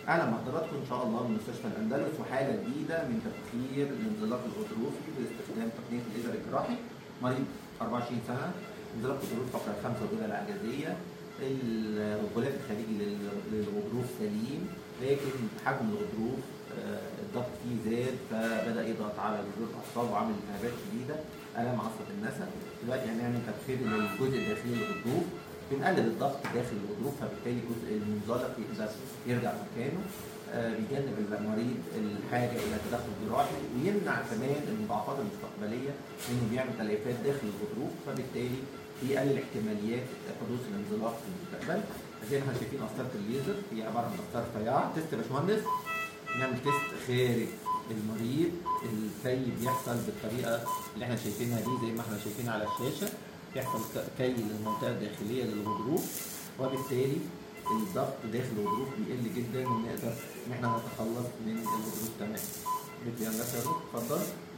اهلا بحضراتكم ان شاء الله من مستشفى الاندلس وحاله جديده من تفسير الانزلاق الغضروفي باستخدام تقنيه الليزر الجراحي. مريض 24 سنه، انزلاق غضروف فقره 5 والغده العجزيه. الغلاف الخارجي للغضروف سليم، لكن حجم الغضروف الضغط فيه زاد فبدا يضغط على جذور الاعصاب وعمل التهابات شديده، الام عصب النسا. دلوقتي هنعمل تبخير للجزء الداخلي للغضروف، بنقلل الضغط داخل الغضروف فبالتالي الجزء المنزلق يقدر يرجع مكانه. بيجنب المريض الحاجه الى تدخل جراحي، ويمنع كمان المضاعفات المستقبليه انه بيعمل تليفات داخل الغضروف، فبالتالي بيقلل احتماليات حدوث الانزلاق في المستقبل. زي ما احنا شايفين قسطره الليزر هي عباره عن قسطره رفيعه. تيست يا باشمهندس، نعمل تيست خارج المريض. الكي بيحصل بالطريقه اللي احنا شايفينها دي، زي ما احنا شايفين على الشاشه، يحصل كي للمنطقه الداخليه للغضروف، وبالتالي الضغط داخل الغضروف بيقل جدا ونقدر ان احنا نتخلص من الغضروف تماما. بدي هندسه اتفضل.